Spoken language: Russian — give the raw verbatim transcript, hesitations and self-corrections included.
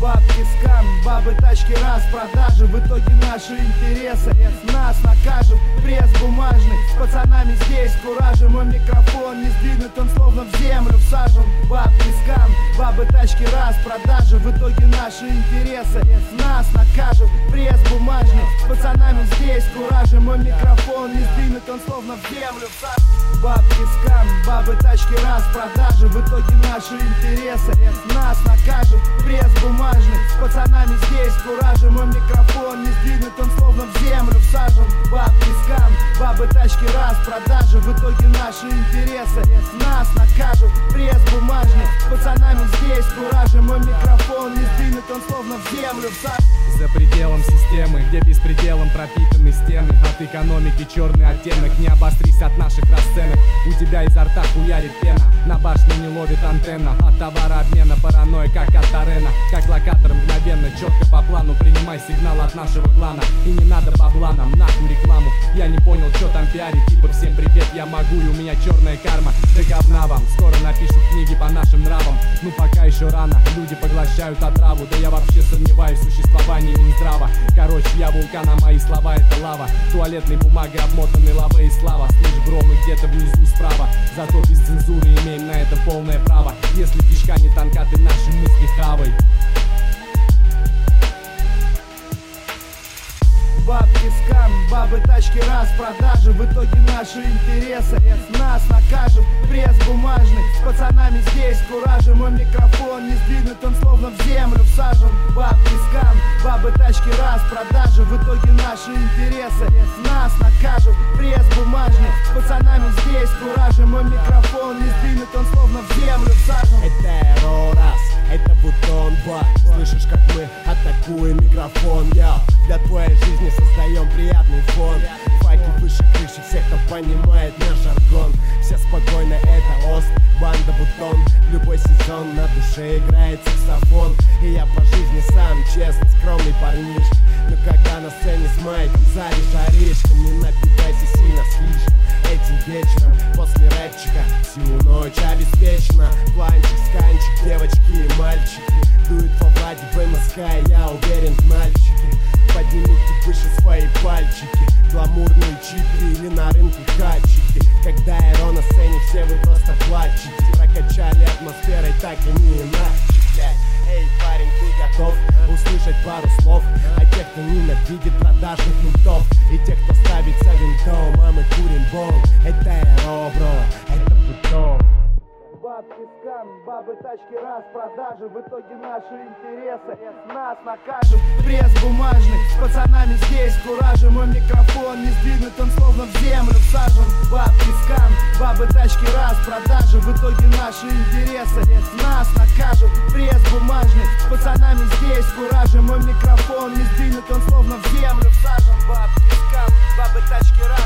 Бабки, скам, бабы, тачки, распродажи. В итоге наши интересы нас накажут. Пресс бумажный, с пацанами здесь куражи. Мой микрофон не сдвинут, он словно в землю всажен. Бабки, скам, бабы, тачки, распродажи. В итоге наши интересы нас накажут. Пресс бумажный, с пацанами здесь куражи. Мой микрофон не сдвинут, он словно в землю всажен. Бабки, скам, бабы, тачки, распродажи. В итоге наши интересы нас накажут. Пресс бумажный, с пацанами здесь куражи. Мой микрофон не сдвинут, он словно в землю всажен. Бабки, скам, бабы, тачки, распродажи. В итоге наши интересы нас накажут. Пресс бумажный, с пацанами здесь куражи. Мой микрофон не сдвинут, он словно в землю всажен. За пределом системы, где беспределом пропитаны стены. От экономики черный оттенок, не обострись от наших расценок. У тебя изо рта хуярит пена, на башне не ловит антенна. От товарообмена паранойя, как от арена. Как локатор мгновенно, четко по плану. Принимай сигнал от нашего клана. И не надо бабла нам, нахуй рекламу. Я не понял, что там пиарит, типа всем привет, я могу, и у меня черная карма. Да говна вам, скоро напишут книги по нашим нравам. Ну пока еще рано, люди поглощают отраву. Да я вообще сомневаюсь в существовании Минздрава. Короче, я вулкан, а мои слова это лава. Туалетной бумагой обмотанной лавой и слава. Слышь, громы где-то внизу справа. Зато без цензуры имеем на это полное право. Если кишка не тонка, ты наши мысли хавай. Бабки, скам, бабы, тачки, распродажи. В итоге наши интересы нас накажут. Пресс бумажный, с пацанами здесь куражи. Мой микрофон не сдвинут, он словно в землю всажен. Бабки, скам, бабы, тачки, распродажи. В итоге наши интересы нас накажут. Пресс бумажный, с пацанами здесь куражи. Мой микрофон не сдвинут, он словно в землю всажен. Это Эрорас, это бутон бак. Слышишь, как мы атакуем микрофон, я. Для твоей жизни создаем приятный фон. Факи выше крыши, все, кто понимает наш жаргон. Все спокойно, это Ост, банда Бутон. В любой сезон на душе играет саксофон. И я по жизни сам честный, скромный парниш. Но когда на сцене с майком залишь жаришком, не напивайся сильно слишком. Этим вечером после рэпчика всю ночь обеспечена. Планчик, сканчик, девочки и мальчики дуют по Владе в МСК, я уверен в мальчике. Поднимите выше свои пальчики. Гламурные чипы или на рынке хачики. Когда Эро на сцене, все вы просто плачете. Прокачали атмосферой, так и не иначе. Эй, парень, ты готов услышать пару слов о тех, кто ненавидит продажных ментов, и тех, кто ставится винтом, а мы курим бом. Это Эро, бро, это Бутон. Бабки, скам, бабы, тачки, распродажи. В итоге наши интересы нас накажут. Пресс бумажный, с пацанами здесь куражи. Мой микрофон не сдвинут, он словно в землю всажен. Бабки, скам, бабы, тачки, распродажи. В итоге наши интересы нас накажут. Пресс бумажный, с пацанами здесь куражи. Мой микрофон не сдвинут, он словно в землю всажен. Бабки, скам, бабы, тачки, распродажи.